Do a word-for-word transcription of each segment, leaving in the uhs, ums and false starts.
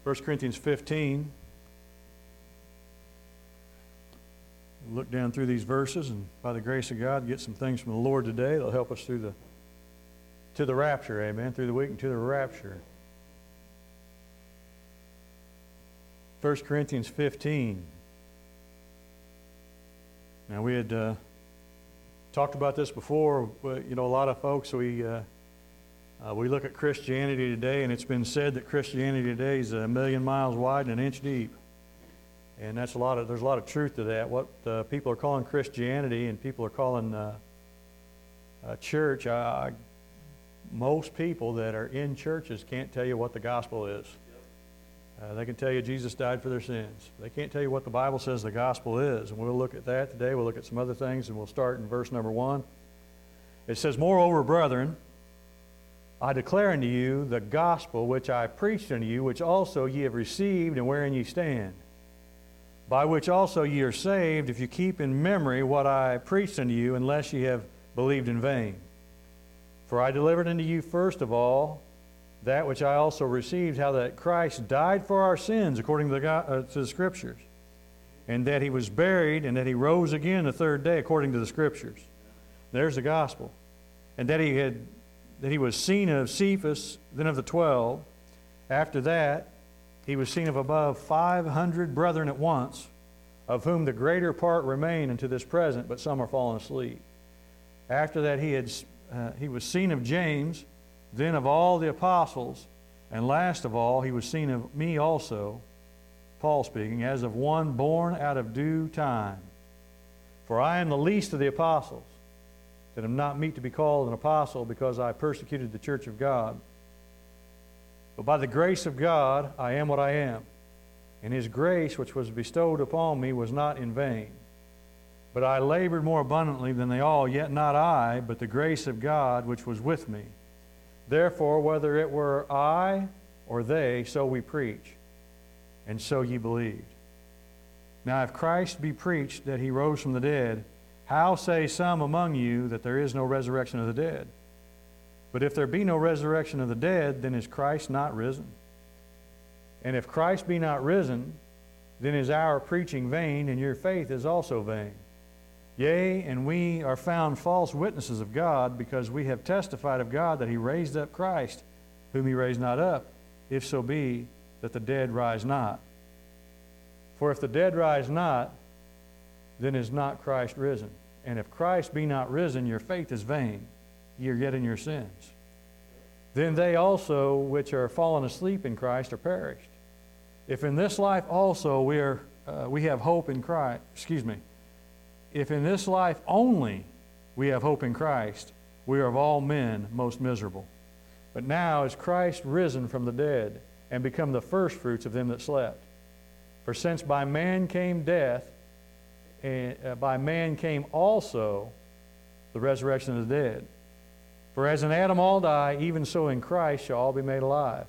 First Corinthians fifteen. Look down through these verses, and by the grace of God, get some things from the Lord today that'll help us through the to the rapture, amen, through the week and to the rapture. First Corinthians fifteen. Now, we had uh, talked about this before, but, you know, a lot of folks, we, uh, uh, we look at Christianity today, and it's been said that Christianity today is a million miles wide and an inch deep. And that's a lot of, there's a lot of truth to that. What uh, people are calling Christianity and people are calling uh, uh, church, I, most people that are in churches can't tell you what the gospel is. Uh, they can tell you Jesus died for their sins. They can't tell you what the Bible says the gospel is. And we'll look at that today. We'll look at some other things, and we'll start in verse number one. It says, "Moreover, brethren, I declare unto you the gospel which I preached unto you, which also ye have received, and wherein ye stand, by which also ye are saved, if you keep in memory what I preached unto you, unless ye have believed in vain. For I delivered unto you first of all that which I also received, how that Christ died for our sins according to the, uh, to the Scriptures, and that he was buried, and that he rose again the third day according to the Scriptures." There's the gospel. "And that he had that he was seen of Cephas, then of the twelve. After that, he was seen of above five hundred brethren at once, of whom the greater part remain unto this present, but some are fallen asleep. After that, he had uh, he was seen of James, then of all the apostles, and last of all, he was seen of me also," Paul speaking, "as of one born out of due time. For I am the least of the apostles, that am not meet to be called an apostle, because I persecuted the church of God. But by the grace of God I am what I am, and his grace which was bestowed upon me was not in vain. But I labored more abundantly than they all, yet not I, but the grace of God which was with me. Therefore, whether it were I or they, so we preach, and so ye believed. Now if Christ be preached that he rose from the dead, how say some among you that there is no resurrection of the dead? But if there be no resurrection of the dead, then is Christ not risen? And if Christ be not risen, then is our preaching vain, and your faith is also vain. Yea, and we are found false witnesses of God, because we have testified of God that he raised up Christ, whom he raised not up, if so be that the dead rise not. For if the dead rise not, then is not Christ risen. And if Christ be not risen, your faith is vain, ye are yet in your sins. Then they also which are fallen asleep in Christ are perished. If in this life also we are uh, we have hope in Christ, excuse me, if in this life only we have hope in Christ, we are of all men most miserable. But now is Christ risen from the dead, and become the firstfruits of them that slept. For since by man came death, and uh, by man came also the resurrection of the dead. For as in Adam all die, even so in Christ shall all be made alive.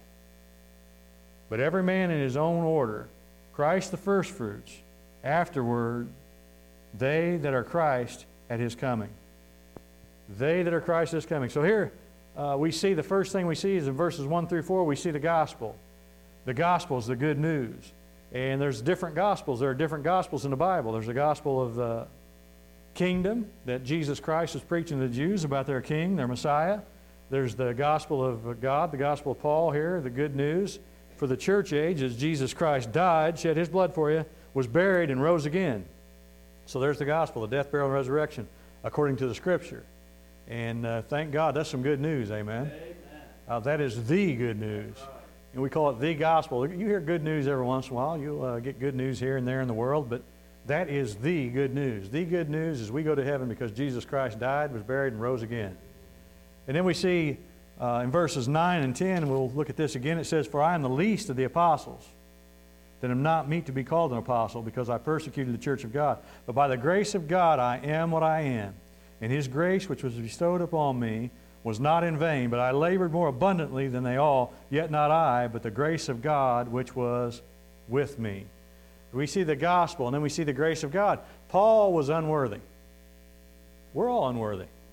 But every man in his own order, Christ the firstfruits, afterward they that are Christ at his coming. They that are Christ at his coming. So here uh, we see, the first thing we see is in verses one through four, we see the gospel. The gospel is the good news. And there's different gospels. There are different gospels in the Bible. There's the gospel of the kingdom that Jesus Christ is preaching to the Jews about their king, their Messiah. There's the gospel of God, the gospel of Paul here, the good news for the church age, as Jesus Christ died, shed his blood for you, was buried, and rose again. So there's the gospel, the death, burial, and resurrection, according to the Scripture. And uh, thank God, that's some good news, amen? Amen. Uh, that is the good news. And we call it the gospel. You hear good news every once in a while. You'll uh, get good news here and there in the world, but that is the good news. The good news is we go to heaven because Jesus Christ died, was buried, and rose again. And then we see uh, in verses nine and ten, we'll look at this again. It says, "For I am the least of the apostles, that am not meet to be called an apostle, because I persecuted the church of God. But by the grace of God I am what I am. And his grace which was bestowed upon me was not in vain, but I labored more abundantly than they all, yet not I, but the grace of God which was with me." We see the gospel, and then we see the grace of God. Paul was unworthy. We're all unworthy.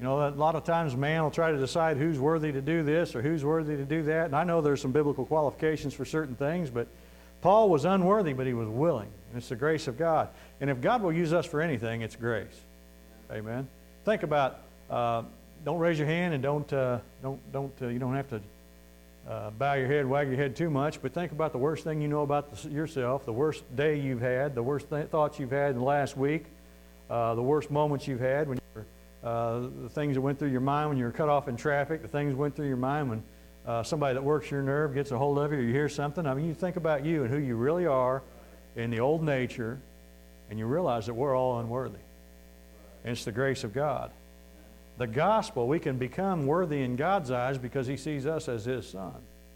You know, a lot of times man will try to decide who's worthy to do this or who's worthy to do that. And I know there's some biblical qualifications for certain things, but Paul was unworthy, but he was willing. And it's the grace of God. And if God will use us for anything, it's grace. Amen. Think about, uh, don't raise your hand and don't, uh, don't, don't, uh, you don't have to uh, bow your head, wag your head too much, but think about the worst thing you know about the, yourself, the worst day you've had, the worst th- thoughts you've had in the last week, uh, the worst moments you've had when you were Uh, the things that went through your mind when you were cut off in traffic, the things that went through your mind when uh, somebody that works your nerve gets a hold of you or you hear something. I mean, you think about you and who you really are in the old nature, and you realize that we're all unworthy. And it's the grace of God. The gospel, we can become worthy in God's eyes because he sees us as his son.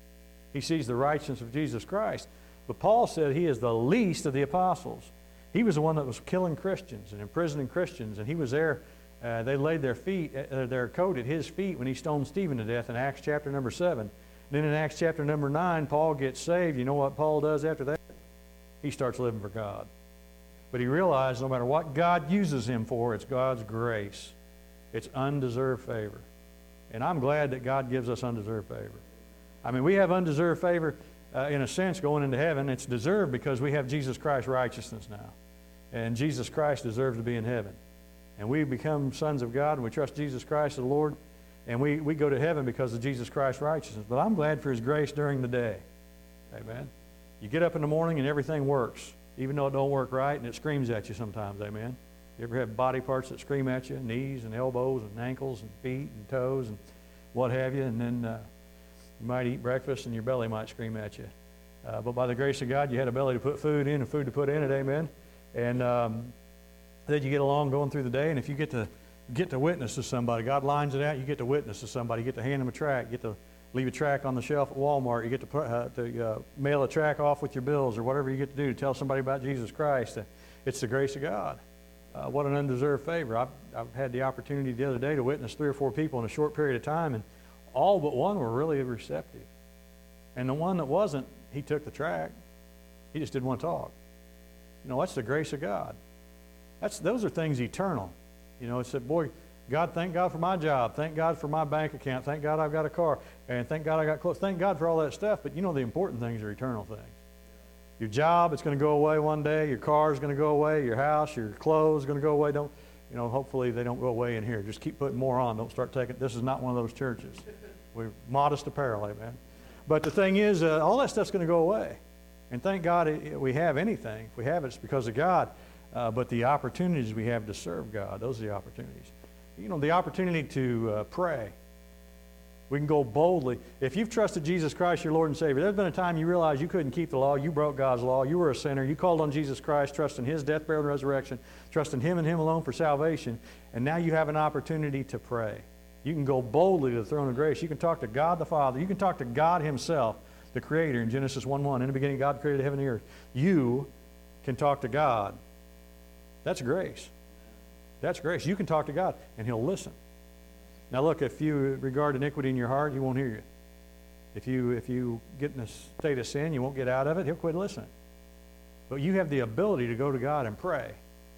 He sees the righteousness of Jesus Christ. But Paul said he is the least of the apostles. He was the one that was killing Christians and imprisoning Christians, and he was there. Uh, they laid their feet, uh, their coat at his feet when he stoned Stephen to death in Acts chapter number seven. Then in Acts chapter number nine, Paul gets saved. You know what Paul does after that? He starts living for God. But he realized no matter what God uses him for, it's God's grace. It's undeserved favor. And I'm glad that God gives us undeserved favor. I mean, we have undeserved favor uh, in a sense going into heaven. It's deserved because we have Jesus Christ's righteousness now. And Jesus Christ deserves to be in heaven. And we become sons of God, and we trust Jesus Christ as the Lord, and we, we go to heaven because of Jesus Christ's righteousness. But I'm glad for his grace during the day. Amen. You get up in the morning and everything works, even though it don't work right, and it screams at you sometimes. Amen. You ever have body parts that scream at you, knees and elbows and ankles and feet and toes and what have you, and then uh, you might eat breakfast and your belly might scream at you. Uh, but by the grace of God, you had a belly to put food in and food to put in it. Amen. And um, then you get along going through the day, and if you get to get to witness to somebody, God lines it out, you get to witness to somebody, you get to hand them a tract, you get to leave a tract on the shelf at Walmart, you get to, put, uh, to uh, mail a tract off with your bills or whatever you get to do to tell somebody about Jesus Christ. Uh, it's the grace of God. Uh, what an undeserved favor. I've, I've had the opportunity the other day to witness three or four people in a short period of time, and all but one were really receptive. And the one that wasn't, he took the tract. He just didn't want to talk. You know, that's the grace of God. That's, those are things eternal. You know, it said, boy, God, thank God for my job. Thank God for my bank account. Thank God I've got a car. And thank God I got clothes. Thank God for all that stuff. But you know the important things are eternal things. Your job, it's going to go away one day. Your car is going to go away. Your house, your clothes are going to go away. Don't, you know, hopefully they don't go away in here. Just keep putting more on. Don't start taking, this is not one of those churches. We're modest apparel, amen. But the thing is, uh, all that stuff's going to go away. And thank God it, it, we have anything. If we have it, it's because of God. Uh, but the opportunities we have to serve God, those are the opportunities. You know, the opportunity to uh, pray. We can go boldly. If you've trusted Jesus Christ, your Lord and Savior, there's been a time you realized you couldn't keep the law. You broke God's law. You were a sinner. You called on Jesus Christ, trusting his death, burial, and resurrection, trusting him and him alone for salvation. And now you have an opportunity to pray. You can go boldly to the throne of grace. You can talk to God the Father. You can talk to God himself, the Creator, in Genesis one one. In the beginning, God created heaven and the earth. You can talk to God. That's grace. That's grace. You can talk to God, and he'll listen. Now look, if you regard iniquity in your heart, he won't hear you. If you, if you get in a state of sin, you won't get out of it, he'll quit listening. But you have the ability to go to God and pray.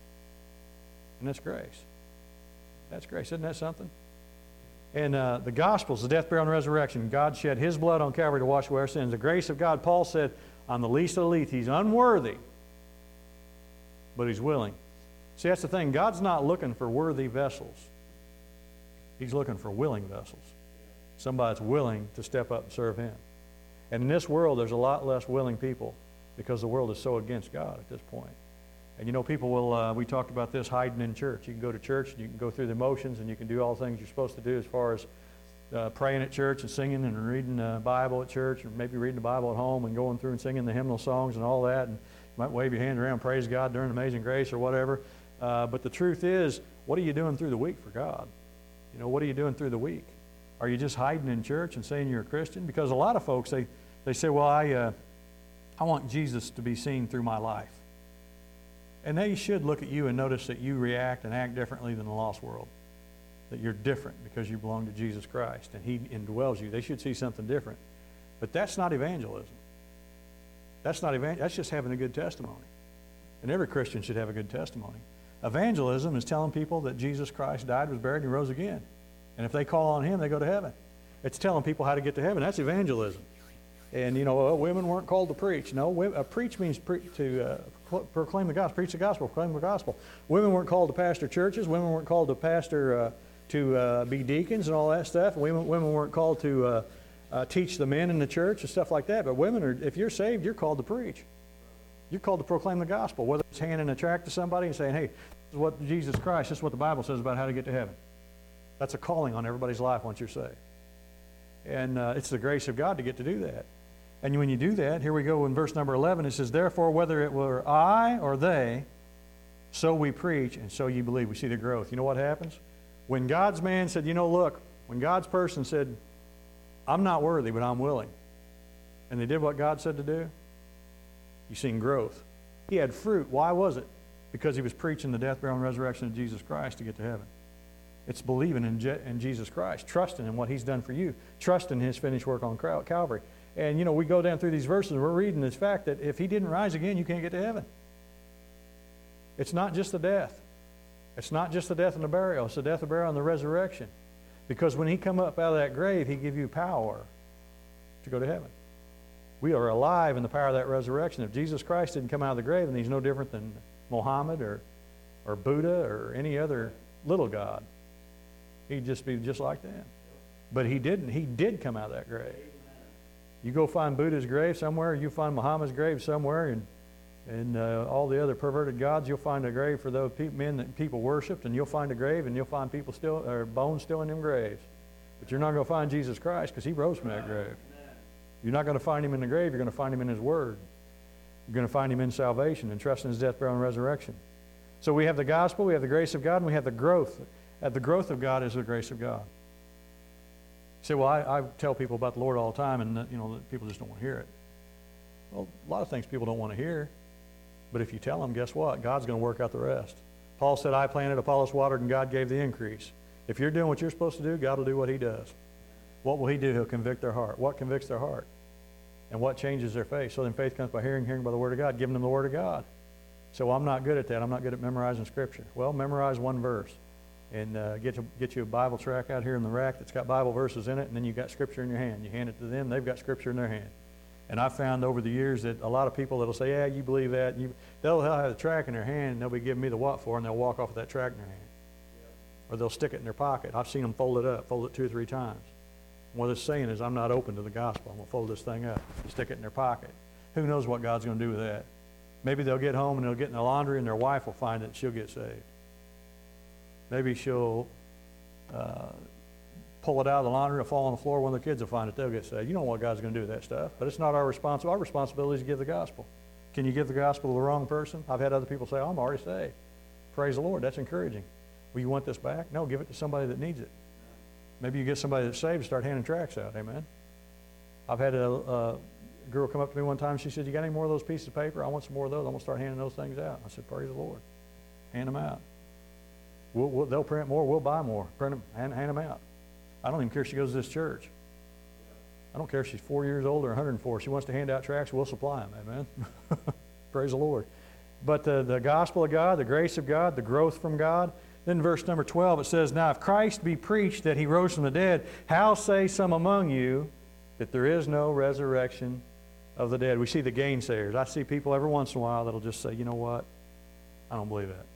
And that's grace. That's grace. Isn't that something? And uh, the Gospels, the death, burial, and resurrection, God shed his blood on Calvary to wash away our sins. The grace of God, Paul said, I'm the least of the least. He's unworthy, but he's willing. See, that's the thing. God's not looking for worthy vessels. He's looking for willing vessels. Somebody that's willing to step up and serve him. And in this world, there's a lot less willing people because the world is so against God at this point. And you know, people will, uh, we talked about this, hiding in church. You can go to church, and you can go through the motions, and you can do all the things you're supposed to do as far as uh, praying at church and singing and reading the Bible at church, or maybe reading the Bible at home and going through and singing the hymnal songs and all that. And you might wave your hand around, praise God during Amazing Grace or whatever. Uh, but the truth is, what are you doing through the week for God? You know, what are you doing through the week? Are you just hiding in church and saying you're a Christian? Because a lot of folks, they, they say, well, I, uh, I want Jesus to be seen through my life. And they should look at you and notice that you react and act differently than the lost world. That you're different because you belong to Jesus Christ and he indwells you. They should see something different. But that's not evangelism. That's not evan- That's just having a good testimony. And every Christian should have a good testimony. Evangelism is telling people that Jesus Christ died, was buried, and rose again. And if they call on him, they go to heaven. It's telling people how to get to heaven. That's evangelism. And, you know, uh, women weren't called to preach. No, we, uh, preach means pre- to uh, pro- proclaim the gospel, preach the gospel, proclaim the gospel. Women weren't called to pastor churches. Women weren't called to pastor, uh, to uh, be deacons and all that stuff. Women, women weren't called to uh, uh, teach the men in the church and stuff like that. But women, are, if you're saved, you're called to preach. You're called to proclaim the gospel, whether it's handing a tract to somebody and saying, hey, this is what Jesus Christ, this is what the Bible says about how to get to heaven. That's a calling on everybody's life once you're saved. And uh, it's the grace of God to get to do that. And when you do that, here we go in verse number eleven, it says, therefore, whether it were I or they, so we preach and so you believe. We see the growth. You know what happens? When God's man said, you know, look, when God's person said, I'm not worthy, but I'm willing, and they did what God said to do, you've seen growth. He had fruit. Why was it? Because he was preaching the death, burial, and resurrection of Jesus Christ to get to heaven. It's believing in, Je- in Jesus Christ, trusting in what he's done for you, trusting his finished work on Calvary. And, you know, we go down through these verses, and we're reading this fact that if he didn't rise again, you can't get to heaven. It's not just the death. It's not just the death and the burial. It's the death, the burial, and the resurrection. Because when he come up out of that grave, he give you power to go to heaven. We are alive in the power of that resurrection. If Jesus Christ didn't come out of the grave, then he's no different than Muhammad or, or Buddha or any other little god. He'd just be just like them. But he didn't. He did come out of that grave. You go find Buddha's grave somewhere, you find Muhammad's grave somewhere, and, and uh, all the other perverted gods, you'll find a grave for those pe- men that people worshipped, and you'll find a grave, and you'll find people still, or bones still in them graves. But you're not going to find Jesus Christ because he rose from that grave. You're not going to find him in the grave. You're going to find him in his word. You're going to find him in salvation and trust in his death, burial, and resurrection. So we have the gospel, we have the grace of God, and we have the growth. Uh, the growth of God is the grace of God. You say, well, I, I tell people about the Lord all the time, and uh, you know, people just don't want to hear it. Well, a lot of things people don't want to hear. But if you tell them, guess what? God's going to work out the rest. Paul said, I planted, Apollos watered, and God gave the increase. If you're doing what you're supposed to do, God will do what he does. What will he do? He'll convict their heart. What convicts their heart? And what changes their faith? So then faith comes by hearing, hearing by the word of God, giving them the word of God. So I'm not good at that. I'm not good at memorizing Scripture. Well, memorize one verse. And uh, get, you, get you a Bible track out here in the rack that's got Bible verses in it, and then you've got Scripture in your hand. You hand it to them, they've got Scripture in their hand. And I've found over the years that a lot of people that'll say, yeah, you believe that, and you, they'll have the track in their hand, and they'll be giving me the what for, and they'll walk off with that track in their hand. Or they'll stick it in their pocket. I've seen them fold it up, fold it two or three times. What it's saying is, I'm not open to the gospel. I'm going to fold this thing up, stick it in their pocket. Who knows what God's going to do with that? Maybe they'll get home and they'll get in the laundry and their wife will find it and she'll get saved. Maybe she'll uh, pull it out of the laundry, it'll fall on the floor, one of the kids will find it, they'll get saved. You know what God's going to do with that stuff. But it's not our responsibility. Our responsibility is to give the gospel. Can you give the gospel to the wrong person? I've had other people say, oh, I'm already saved. Praise the Lord. That's encouraging. Well, you want this back? No, give it to somebody that needs it. Maybe you get somebody that's saved and start handing tracts out. Amen. I've had a, a girl come up to me one time. She said, you got any more of those pieces of paper? I want some more of those. I'm going to start handing those things out. I said, praise the Lord. Hand them out. We'll, we'll, they'll print more. We'll buy more. Print them, hand, hand them out. I don't even care if she goes to this church. I don't care if she's four years old or one hundred four. She wants to hand out tracts, we'll supply them. Amen. Praise the Lord. But the, the gospel of God, the grace of God, the growth from God. Then verse number twelve, it says, now if Christ be preached that he rose from the dead, how say some among you that there is no resurrection of the dead? We see the gainsayers. I see people every once in a while that'll just say, you know what? I don't believe that.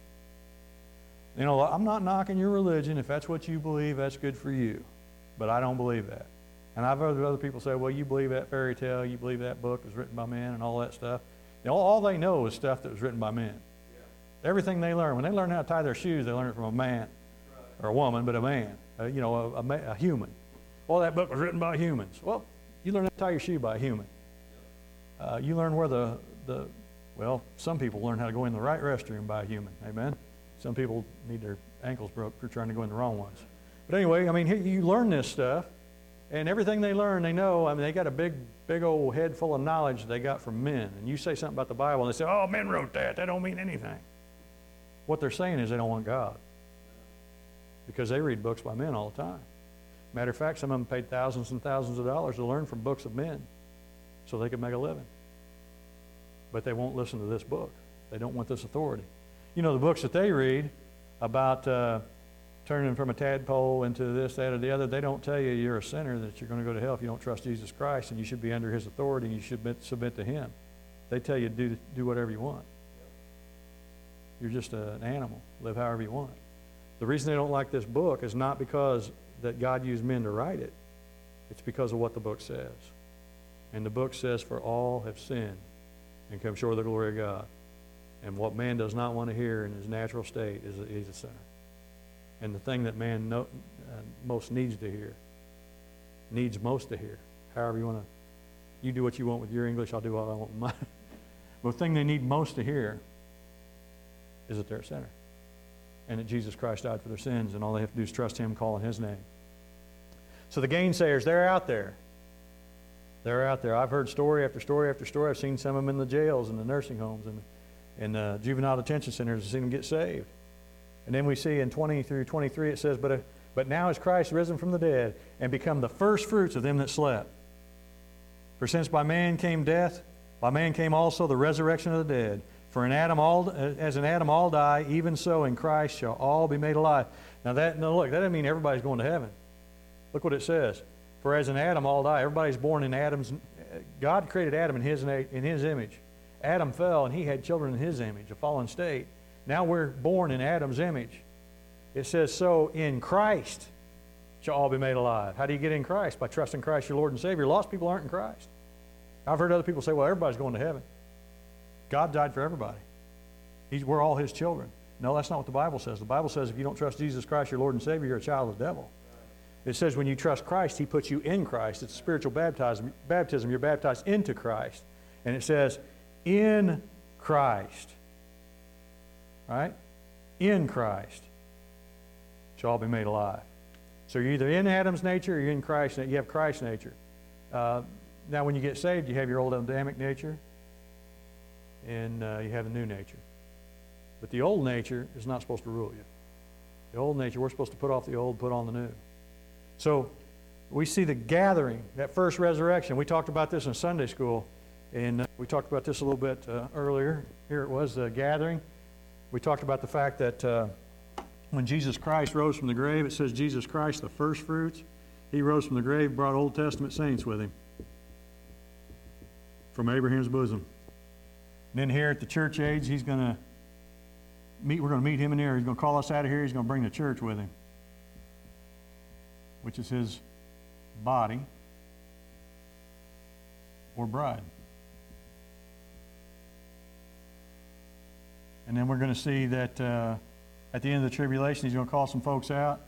You know, I'm not knocking your religion. If that's what you believe, that's good for you. But I don't believe that. And I've heard other people say, well, you believe that fairy tale, you believe that book was written by men and all that stuff. You know, all they know is stuff that was written by men. Yeah. Everything they learn, when they learn how to tie their shoes, they learn it from a man. Right. Or a woman, but a man, uh, you know, a, a, a human. Well, that book was written by humans. Well, you learn how to tie your shoe by a human. Uh, you learn where the, the, well, some people learn how to go in the right restroom by a human. Amen. Some people need their ankles broke for trying to go in the wrong ones. But anyway, I mean, you learn this stuff, and everything they learn, they know. I mean, they got a big, big old head full of knowledge they got from men. And you say something about the Bible, and they say, oh, men wrote that. That don't mean anything. What they're saying is they don't want God. Because they read books by men all the time. Matter of fact, some of them paid thousands and thousands of dollars to learn from books of men so they could make a living. But they won't listen to this book. They don't want this authority. You know, the books that they read about uh, turning from a tadpole into this, that, or the other. They don't tell you you're a sinner, that you're going to go to hell if you don't trust Jesus Christ, and you should be under his authority and you should submit, submit to him. They tell you to do, do whatever you want. You're just a, an animal. Live however you want. The reason they don't like this book is not because that God used men to write it. It's because of what the book says. And the book says, for all have sinned and come short of the glory of God. And what man does not want to hear in his natural state is that he's a sinner. And the thing that man no, uh, most needs to hear, needs most to hear, however you want to, you do what you want with your English, I'll do what I want with mine. But the thing they need most to hear is that they're a sinner. And that Jesus Christ died for their sins, and all they have to do is trust him, call on his name. So the gainsayers, they're out there. They're out there. I've heard story after story after story. I've seen some of them in the jails and the nursing homes and in the juvenile detention centers. I've seen them get saved. And then we see in twenty through twenty-three it says, but, uh, but now is Christ risen from the dead and become the first fruits of them that slept. For since by man came death, by man came also the resurrection of the dead. For in Adam all, as in Adam all die, even so in Christ shall all be made alive. Now that, no, look, that doesn't mean everybody's going to heaven. Look what it says. For as in Adam all die, everybody's born in Adam's, God created Adam in his, in his image. Adam fell and he had children in his image, a fallen state. Now we're born in Adam's image. It says, so in Christ shall all be made alive. How do you get in Christ? By trusting Christ your Lord and Savior. Lost people aren't in Christ. I've heard other people say, well, everybody's going to heaven. God died for everybody. He's, we're all his children. No, that's not what the Bible says. The Bible says if you don't trust Jesus Christ your Lord and Savior, you're a child of the devil. It says when you trust Christ, he puts you in Christ. It's spiritual baptism. Baptism. You're baptized into Christ. And it says, in Christ. Right? In Christ shall all be made alive. So you're either in Adam's nature or you're in Christ. You have Christ's nature. Uh, now when you get saved, you have your old Adamic nature and uh, you have the new nature. But the old nature is not supposed to rule you. The old nature, we're supposed to put off the old, put on the new. So we see the gathering, that first resurrection. We talked about this in Sunday school, and uh, we talked about this a little bit uh, earlier. Here it was, the gathering. We talked about the fact that uh, when Jesus Christ rose from the grave, it says Jesus Christ, the first fruits. He rose from the grave, brought Old Testament saints with him from Abraham's bosom. And then here at the church age, he's going to meet, we're going to meet him in here. He's going to call us out of here. He's going to bring the church with him, which is his body or bride. And then we're going to see that uh, at the end of the tribulation, he's going to call some folks out,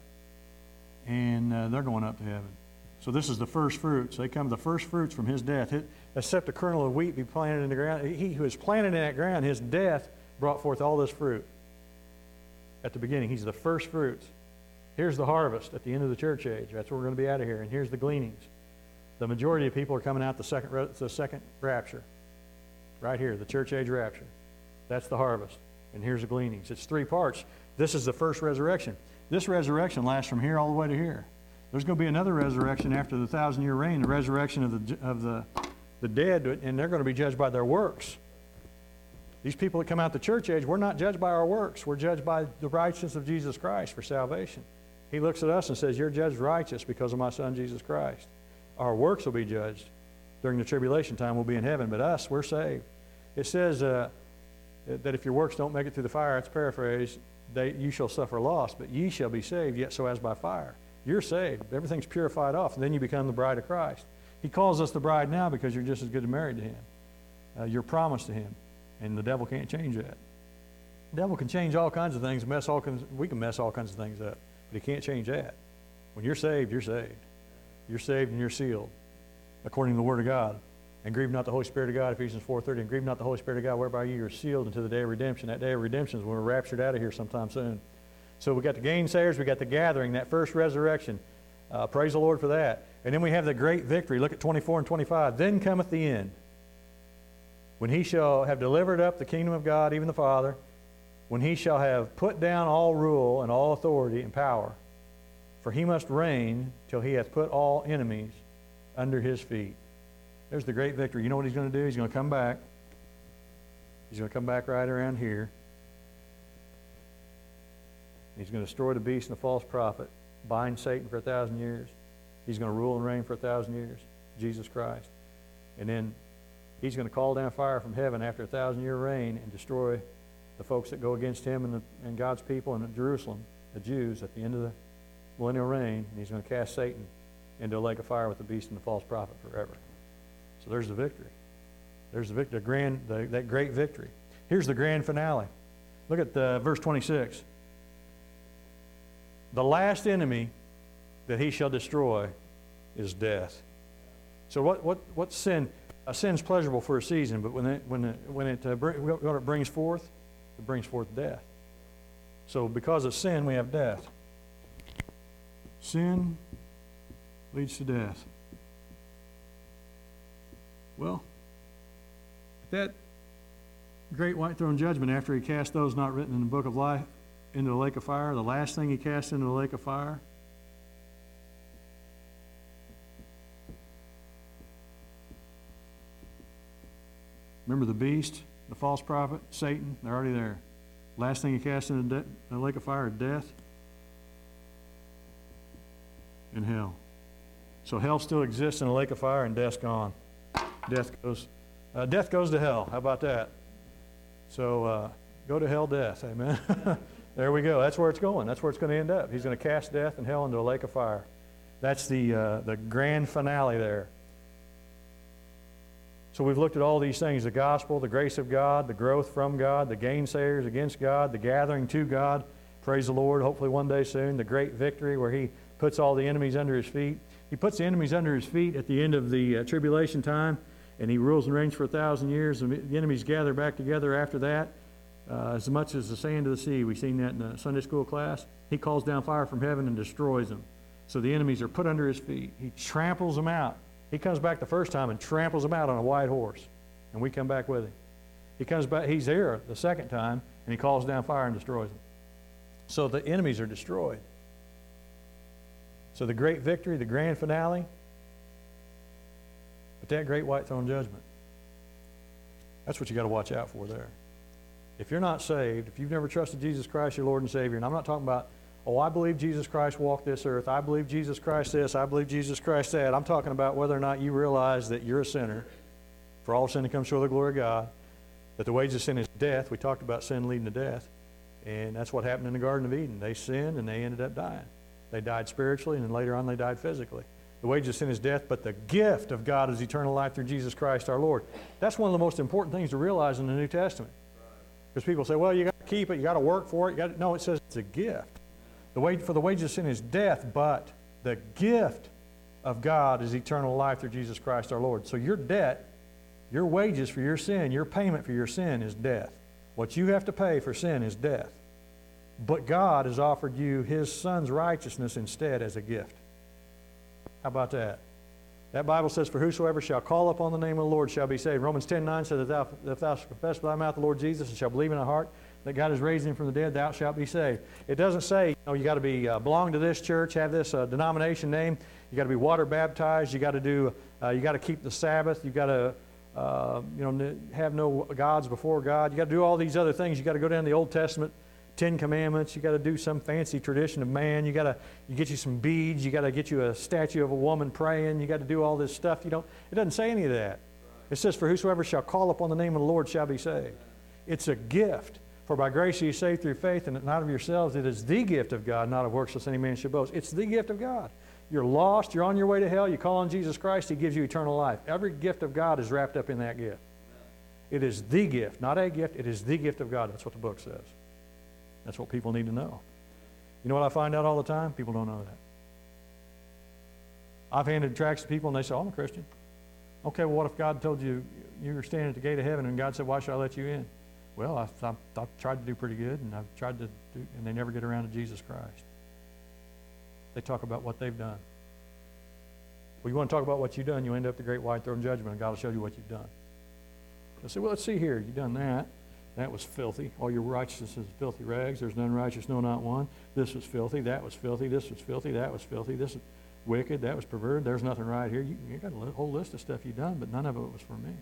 and uh, they're going up to heaven. So this is the first fruits. They come the first fruits from his death. It, except a kernel of wheat be planted in the ground. He who is planted in that ground, his death brought forth all this fruit. At the beginning, he's the first fruits. Here's the harvest at the end of the church age. That's where we're going to be out of here. And here's the gleanings. The majority of people are coming out the second, the second rapture. Right here, the church age rapture. That's the harvest. And here's the gleanings. It's three parts. This is the first resurrection. This resurrection lasts from here all the way to here. There's going to be another resurrection after the thousand-year reign, the resurrection of the, of the, the dead, and they're going to be judged by their works. These people that come out the church age, we're not judged by our works. We're judged by the righteousness of Jesus Christ for salvation. He looks at us and says, you're judged righteous because of my Son, Jesus Christ. Our works will be judged. During the tribulation time, we'll be in heaven, but us, we're saved. It says uh, that if your works don't make it through the fire, it's paraphrased, they, you shall suffer loss, but ye shall be saved, yet so as by fire. You're saved. Everything's purified off, and then you become the bride of Christ. He calls us the bride now because you're just as good as married to him. Uh, you're promised to him, and the devil can't change that. The devil can change all kinds of things, mess all kinds, we can mess all kinds of things up, but he can't change that. When you're saved, you're saved. You're saved and you're sealed, according to the Word of God. And grieve not the Holy Spirit of God, Ephesians four thirty, and grieve not the Holy Spirit of God, whereby you are sealed unto the day of redemption. That day of redemption is when we're raptured out of here sometime soon. So we got the gainsayers, we got the gathering, that first resurrection. Uh, praise the Lord for that. And then we have the great victory. Look at twenty-four and twenty-five. Then cometh the end, when he shall have delivered up the kingdom of God, even the Father, when he shall have put down all rule and all authority and power. For he must reign till he hath put all enemies under his feet. There's the great victory. You know what he's going to do? He's going to come back. He's going to come back right around here. He's going to destroy the beast and the false prophet, bind Satan for a thousand years. He's going to rule and reign for a thousand years, Jesus Christ. And then he's going to call down fire from heaven after a thousand-year reign and destroy the folks that go against him and, the, and God's people in Jerusalem, the Jews, at the end of the millennial reign. And he's going to cast Satan into a lake of fire with the beast and the false prophet forever. So there's the victory. There's the victory, the grand, the, that great victory. Here's the grand finale. Look at the, verse twenty-six. The last enemy that he shall destroy is death. So what, what, what sin? Uh, sin's pleasurable for a season, but when it, when it, when it, uh, bring, what it brings forth, it brings forth death. So because of sin, we have death. Sin leads to death. Well, that great white throne judgment, after he cast those not written in the book of life into the lake of fire, the last thing he cast into the lake of fire, remember the beast, the false prophet, Satan, they're already there. Last thing he cast into de- the lake of fire, death and hell. So hell still exists in the lake of fire and death's gone. Death goes, uh, death goes to hell. How about that? So uh, go to hell, death. Amen. There we go. That's where it's going. That's where it's going to end up. He's going to cast death and hell into a lake of fire. That's the uh, the grand finale there. So we've looked at all these things: the gospel, the grace of God, the growth from God, the gainsayers against God, the gathering to God. Praise the Lord. Hopefully one day soon, the great victory where He puts all the enemies under His feet. He puts the enemies under His feet at the end of the uh, tribulation time, and He rules and reigns for a thousand years. And the enemies gather back together after that, uh, as much as the sand of the sea. We've seen that in the Sunday school class. He calls down fire from heaven and destroys them. So the enemies are put under His feet. He tramples them out. He comes back the first time and tramples them out on a white horse, and we come back with Him. He comes back, He's there the second time, and He calls down fire and destroys them. So the enemies are destroyed. So the great victory, the grand finale, but that great white throne judgment, that's what you got to watch out for there. If you're not saved, if you've never trusted Jesus Christ, your Lord and Savior, and I'm not talking about, oh, I believe Jesus Christ walked this earth, I believe Jesus Christ this, I believe Jesus Christ that. I'm talking about whether or not you realize that you're a sinner. For all sin that comes short of the glory of God, that the wages of sin is death. We talked about sin leading to death, and that's what happened in the Garden of Eden. They sinned, and they ended up dying. They died spiritually, and then later on they died physically. The wages of sin is death, but the gift of God is eternal life through Jesus Christ our Lord. That's one of the most important things to realize in the New Testament. Because people say, well, you got to keep it, you got to work for it. You got to, no, it says it's a gift. The wage for the wages of sin is death, but the gift of God is eternal life through Jesus Christ our Lord. So your debt, your wages for your sin, your payment for your sin is death. What you have to pay for sin is death. But God has offered you His Son's righteousness instead as a gift. How about that? That Bible says, for whosoever shall call upon the name of the Lord shall be saved. Romans ten nine says, if thou, if thou shalt confess with thy mouth the Lord Jesus and shall believe in thy heart that God has raised Him from the dead, thou shalt be saved. It doesn't say, you know, you got to be uh, belong to this church, have this uh, denomination name. You got to be water baptized. You got to do. Uh, you got to keep the Sabbath. You got to, uh, you know, have no gods before God. You got to do all these other things. You got to go down the Old Testament, Ten Commandments. You got to do some fancy tradition of man. You got to you get you some beads. You got to get you a statue of a woman praying. You got to do all this stuff. You don't. It doesn't say any of that. It says, for whosoever shall call upon the name of the Lord shall be saved. It's a gift. For by grace are you saved through faith, and not of yourselves. It is the gift of God, not of works, lest any man should boast. It's the gift of God. You're lost. You're on your way to hell. You call on Jesus Christ. He gives you eternal life. Every gift of God is wrapped up in that gift. It is the gift, not a gift. It is the gift of God. That's what the book says. That's what people need to know. You know what I find out all the time? People don't know that. I've handed tracts to people, and they say, oh, I'm a Christian. Okay, well, what if God told you you were standing at the gate of heaven, and God said, why should I let you in? Well, I've, I've, I've tried to do pretty good, and I've tried to do, and they never get around to Jesus Christ. They talk about what they've done. Well, you want to talk about what you've done, you end up at the great white throne judgment, and God will show you what you've done. They'll say, well, let's see here. You've done that. That was filthy. All your righteousness is filthy rags. There's none righteous, no, not one. This was filthy. That was filthy. This was filthy. That was filthy. This was wicked. That was perverted. There's nothing right here. You, you got a whole list of stuff you've done, but none of it was for me.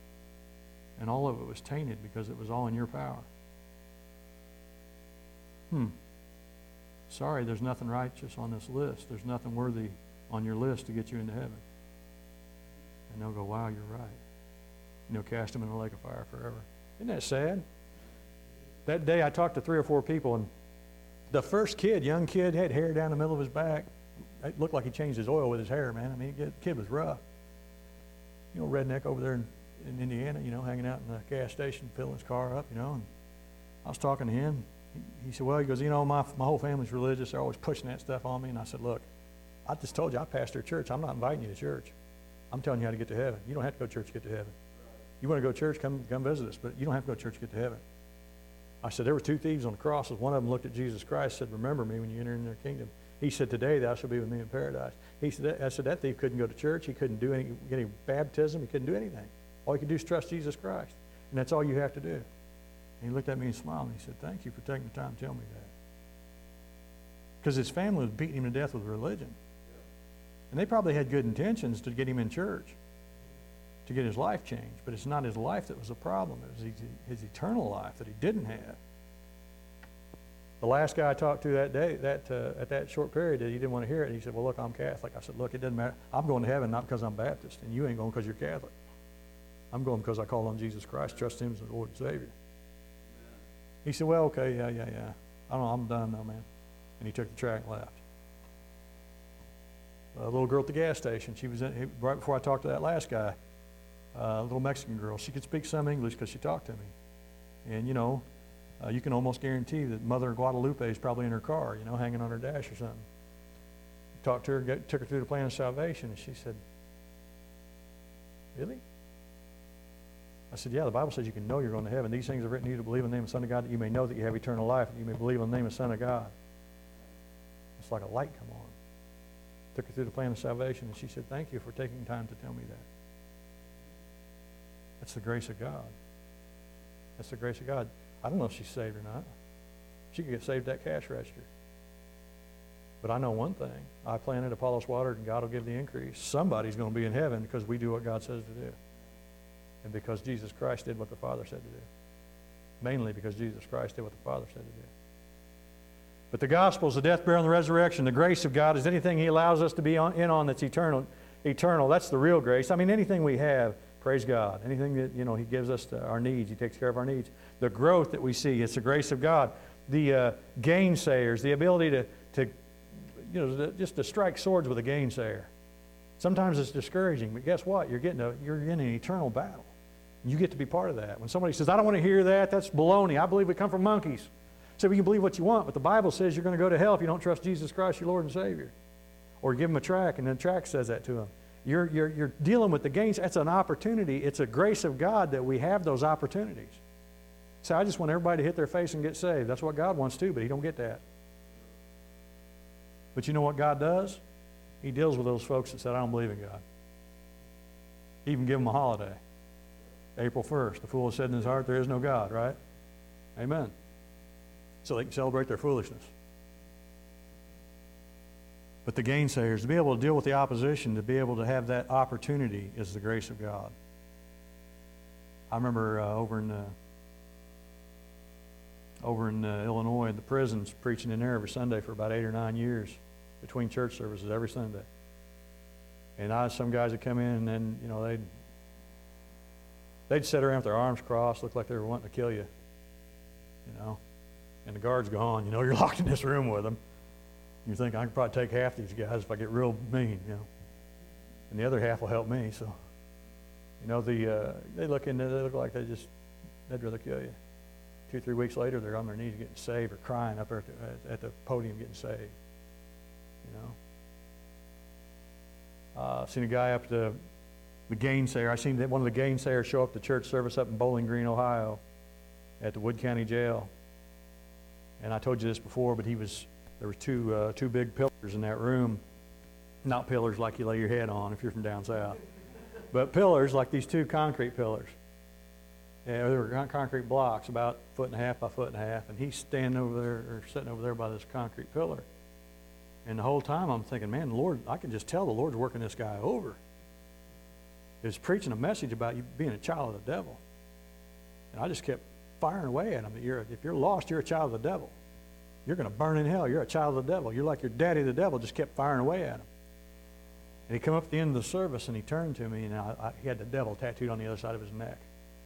And all of it was tainted because it was all in your power. hmm, sorry, there's nothing righteous on this list. There's nothing worthy on your list to get you into heaven. And they'll go, wow, you're right. And they'll cast them in the lake of fire forever. Isn't that sad? That day I talked to three or four people, and the first kid, young kid, had hair down the middle of his back. It looked like he changed his oil with his hair, man. I mean, the kid was rough. You know, redneck over there in, in Indiana, you know, hanging out in the gas station, filling his car up, you know. And I was talking to him. He, he said, well, he goes, you know, my, my whole family's religious. They're always pushing that stuff on me. And I said, look, I just told you I pastor a church. I'm not inviting you to church. I'm telling you how to get to heaven. You don't have to go to church to get to heaven. You want to go to church, come, come visit us, but you don't have to go to church to get to heaven. I said, there were two thieves on the cross. One of them looked at Jesus Christ and said, remember me when you enter in their kingdom. He said, today thou shalt be with me in paradise. He said, I said, that thief couldn't go to church. He couldn't do any, get any baptism. He couldn't do anything. All he could do is trust Jesus Christ. And that's all you have to do. And he looked at me and smiled, and he said, thank you for taking the time to tell me that. Because his family was beating him to death with religion. And they probably had good intentions to get him in church, to get his life changed. But it's not his life that was the problem. It was his, his eternal life that he didn't have. The last guy I talked to that day, that uh, at that short period, he didn't want to hear it. He said, well, look, I'm Catholic. I said, look, it doesn't matter. I'm going to heaven not because I'm Baptist, and you ain't going because you're Catholic. I'm going because I call on Jesus Christ, trust him as the Lord and Savior. He said, well, okay, yeah, yeah, yeah. I don't know, I'm done now, man. And he took the track and left. A little girl at the gas station, she was in, right before I talked to that last guy, uh, a little Mexican girl. She could speak some English because she talked to me. And, you know, uh, you can almost guarantee that Mother Guadalupe is probably in her car, you know, hanging on her dash or something. Talked to her, got, took her through the plan of salvation, and she said, really? I said, yeah, the Bible says you can know you're going to heaven. These things are written to you to believe in the name of the Son of God, that you may know that you have eternal life, and you may believe in the name of the Son of God. It's like a light come on. Took her through the plan of salvation, and she said, thank you for taking time to tell me that. That's the grace of God. That's the grace of God. I don't know if she's saved or not. She could get saved at that cash register. But I know one thing. I planted, Apollos watered, and God will give the increase. Somebody's going to be in heaven because we do what God says to do. And because Jesus Christ did what the Father said to do. Mainly because Jesus Christ did what the Father said to do. But the gospel is the death, burial, and the resurrection. The grace of God is anything he allows us to be on, in on that's eternal. Eternal, that's the real grace. I mean, anything we have, praise God. Anything that, you know, he gives us to our needs, he takes care of our needs. The growth that we see, it's the grace of God. The uh, gainsayers, the ability to, to you know, just to strike swords with a gainsayer. Sometimes it's discouraging, but guess what? You're getting a, you're in an eternal battle. You get to be part of that. When somebody says, I don't want to hear that, that's baloney. I believe we come from monkeys. So you can believe what you want, but the Bible says you're going to go to hell if you don't trust Jesus Christ, your Lord and Savior. Or give him a track, and then the track says that to him. You're, you're, you're dealing with the gains. That's an opportunity. It's a grace of God that we have those opportunities. So I just want everybody to hit their face and get saved. That's what God wants too, but he don't get that. But you know what God does? He deals with those folks that said, I don't believe in God. He even give them a holiday. April first. The fool has said in his heart, there is no God, right? Amen. So they can celebrate their foolishness. But the gainsayers, to be able to deal with the opposition, to be able to have that opportunity is the grace of God. I remember uh, over in uh, over in uh, Illinois, in the prisons, preaching in there every Sunday for about eight or nine years, between church services every Sunday. And I, some guys would come in, and then you know they'd they'd sit around with their arms crossed, look like they were wanting to kill you, you know. And the guard's gone. You know, you're locked in this room with them. You think, I can probably take half these guys if I get real mean, you know. And the other half will help me. So, you know, the uh, they look into, they look like they just, they'd rather kill you. Two, three weeks later, they're on their knees getting saved or crying up there at the, at the podium getting saved. You know. Uh, I've seen a guy up the, the gainsayer. I seen one of the gainsayers show up to church service up in Bowling Green, Ohio, at the Wood County Jail. And I told you this before, but he was, there were two, uh, two big pillars in that room. Not pillars like you lay your head on if you're from down south, but pillars like these two concrete pillars. Yeah, they were con- concrete blocks, about a foot and a half by foot and a half, and he's standing over there, or sitting over there by this concrete pillar. And the whole time I'm thinking, man, the Lord, I can just tell the Lord's working this guy over. He was preaching a message about you being a child of the devil. And I just kept firing away at him. That you're, if you're lost, you're a child of the devil. You're going to burn in hell. You're a child of the devil. You're like your daddy, the devil, just kept firing away at him. And he come up at the end of the service, and he turned to me, and I, I, he had the devil tattooed on the other side of his neck.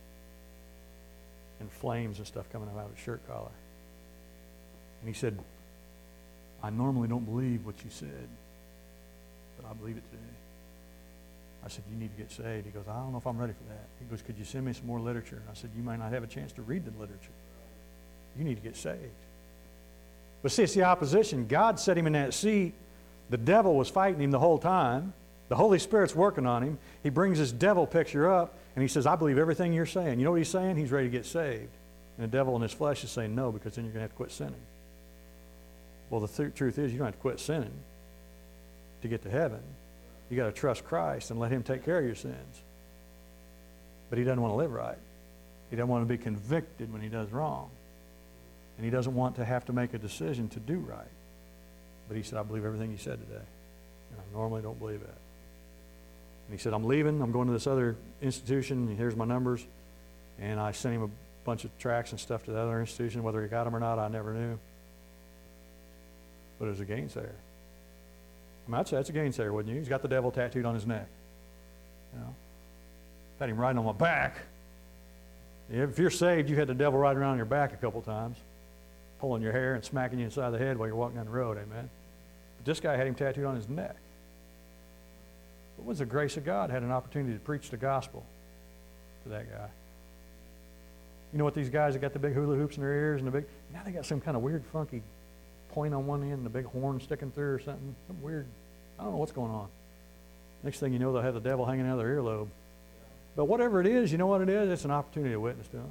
And flames and stuff coming out of his shirt collar. And he said, I normally don't believe what you said, but I believe it today. I said, you need to get saved. He goes, I don't know if I'm ready for that. He goes, could you send me some more literature? And I said, you might not have a chance to read the literature. You need to get saved. But see, it's the opposition. God set him in that seat. The devil was fighting him the whole time. The Holy Spirit's working on him. He brings this devil picture up, and he says, I believe everything you're saying. You know what he's saying? He's ready to get saved. And the devil in his flesh is saying, no, because then you're going to have to quit sinning. Well, the th- truth is, you don't have to quit sinning to get to heaven. You got to trust Christ and let him take care of your sins. But he doesn't want to live right. He doesn't want to be convicted when he does wrong. And he doesn't want to have to make a decision to do right. But he said, I believe everything you said today. And I normally don't believe that. And he said, I'm leaving. I'm going to this other institution. And here's my numbers. And I sent him a bunch of tracts and stuff to the other institution. Whether he got them or not, I never knew. But it was a gainsayer. I mean, I'd say that's a gainsayer, wouldn't you? He's got the devil tattooed on his neck. You know, had him riding on my back. If you're saved, you had the devil riding around your back a couple times, pulling your hair and smacking you inside the head while you're walking down the road, amen? But this guy had him tattooed on his neck. What was the grace of God? Had an opportunity to preach the gospel to that guy. You know what these guys that got the big hula hoops in their ears and the big, now they got some kind of weird, funky point on one end and a big horn sticking through or something. Some weird, I don't know what's going on. Next thing you know, they'll have the devil hanging out of their earlobe. But whatever it is, you know what it is? It's an opportunity to witness to them.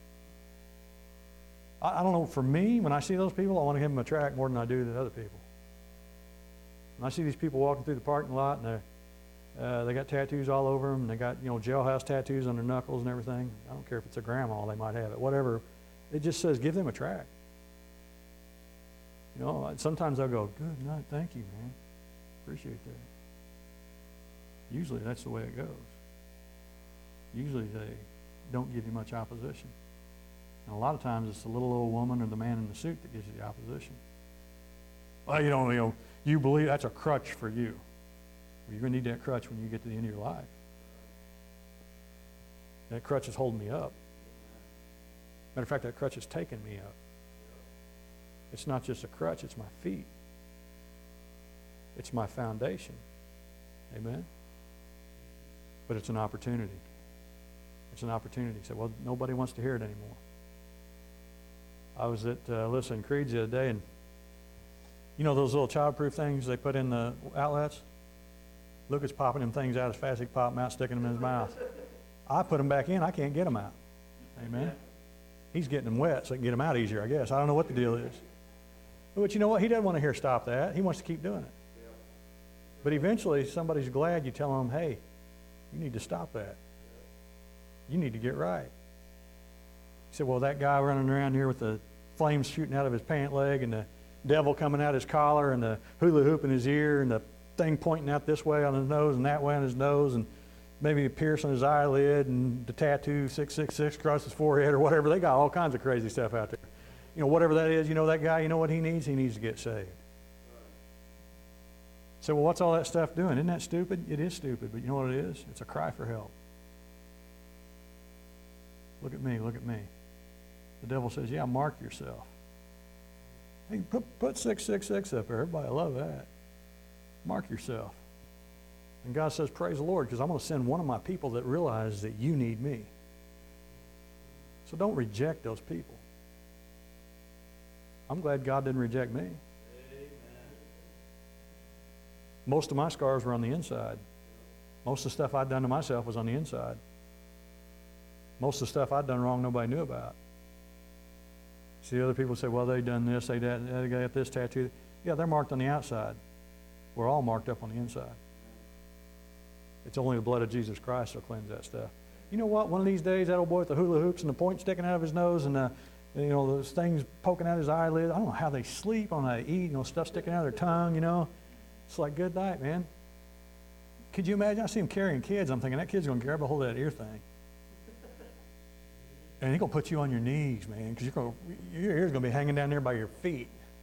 I, I don't know, for me, when I see those people, I want to give them a tract more than I do to other people. When I see these people walking through the parking lot and uh, they got tattoos all over them, and they got, you know, jailhouse tattoos on their knuckles and everything. I don't care if it's a grandma, they might have it, whatever. It just says, give them a tract. You know, sometimes I'll go, good night, thank you, man. Appreciate that. Usually that's the way it goes. Usually they don't give you much opposition. And a lot of times it's the little old woman or the man in the suit that gives you the opposition. Well, you know, you know, you believe that's a crutch for you. Well, you're going to need that crutch when you get to the end of your life. That crutch is holding me up. Matter of fact, that crutch is taking me up. It's not just a crutch, it's my feet. It's my foundation. Amen? But it's an opportunity. It's an opportunity. You say, well, nobody wants to hear it anymore. I was at uh, Alyssa and Creed's the other day, and you know those little childproof things they put in the outlets? Lucas popping them things out as fast as he can pop them out, sticking them in his mouth. I put them back in, I can't get them out. Amen? He's getting them wet so he can get them out easier, I guess. I don't know what the deal is. But you know what? He doesn't want to hear stop that. He wants to keep doing it. But eventually, somebody's glad you tell them, hey, you need to stop that. You need to get right. He said, well, that guy running around here with the flames shooting out of his pant leg and the devil coming out his collar and the hula hoop in his ear and the thing pointing out this way on his nose and that way on his nose and maybe a pierce on his eyelid and the tattoo six six six across his forehead or whatever. They got all kinds of crazy stuff out there. You know, whatever that is, you know that guy, you know what he needs? He needs to get saved. So, well, what's all that stuff doing? Isn't that stupid? It is stupid, but you know what it is? It's a cry for help. Look at me, look at me. The devil says, yeah, mark yourself. Hey, put, put six six six up there. Everybody love that. Mark yourself. And God says, praise the Lord, because I'm going to send one of my people that realize that you need me. So don't reject those people. I'm glad God didn't reject me. Amen. Most of my scars were on the inside. Most of the stuff I'd done to myself was on the inside. Most of the stuff I'd done wrong nobody knew about. See, other people say, well, they done this, they did, they got this tattoo. Yeah, they're marked on the outside. We're all marked up on the inside. It's only the blood of Jesus Christ that'll cleanse that stuff. You know what? One of these days, that old boy with the hula hoops and the point sticking out of his nose and the, you know, those things poking out his eyelid. I don't know how they sleep, on how they eat, you know, stuff sticking out of their tongue, you know. It's like, good night, man. Could you imagine? I see him carrying kids. I'm thinking, that kid's going to grab a hold of that ear thing. And he's going to put you on your knees, man, because your ear's going to be hanging down there by your feet.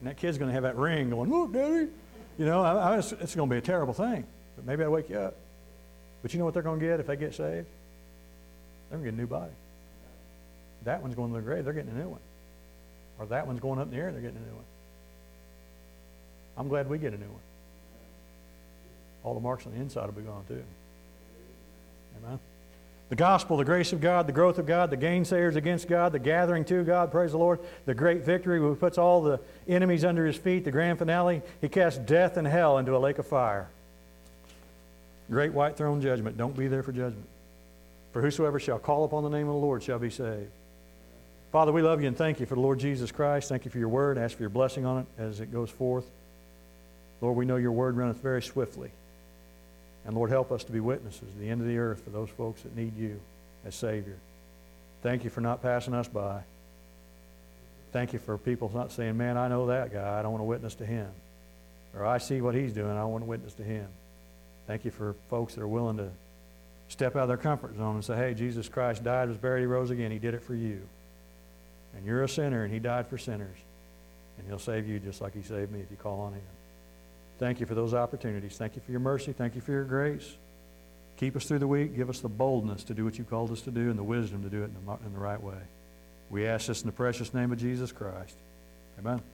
And that kid's going to have that ring going, look, Daddy. You know, I, I, it's, it's going to be a terrible thing. But maybe I'll wake you up. But you know what they're going to get if they get saved? They're going to get a new body. That one's going to the grave. They're getting a new one. Or that one's going up in the air. They're getting a new one. I'm glad we get a new one. All the marks on the inside will be gone too. Amen. The gospel, the grace of God, the growth of God, the gainsayers against God, the gathering to God, praise the Lord, the great victory who puts all the enemies under his feet, the grand finale, he casts death and hell into a lake of fire. Great white throne judgment. Don't be there for judgment. For whosoever shall call upon the name of the Lord shall be saved. Father, we love you and thank you for the Lord Jesus Christ. Thank you for your word. Ask for your blessing on it as it goes forth. Lord, we know your word runneth very swiftly. And Lord, help us to be witnesses to the end of the earth for those folks that need you as Savior. Thank you for not passing us by. Thank you for people not saying, man, I know that guy. I don't want to witness to him. Or I see what he's doing. I want to witness to him. Thank you for folks that are willing to step out of their comfort zone and say, hey, Jesus Christ died, was buried, he rose again. He did it for you. And you're a sinner, and he died for sinners. And he'll save you just like he saved me if you call on him. Thank you for those opportunities. Thank you for your mercy. Thank you for your grace. Keep us through the week. Give us the boldness to do what you called us to do and the wisdom to do it in the, in the right way. We ask this in the precious name of Jesus Christ. Amen.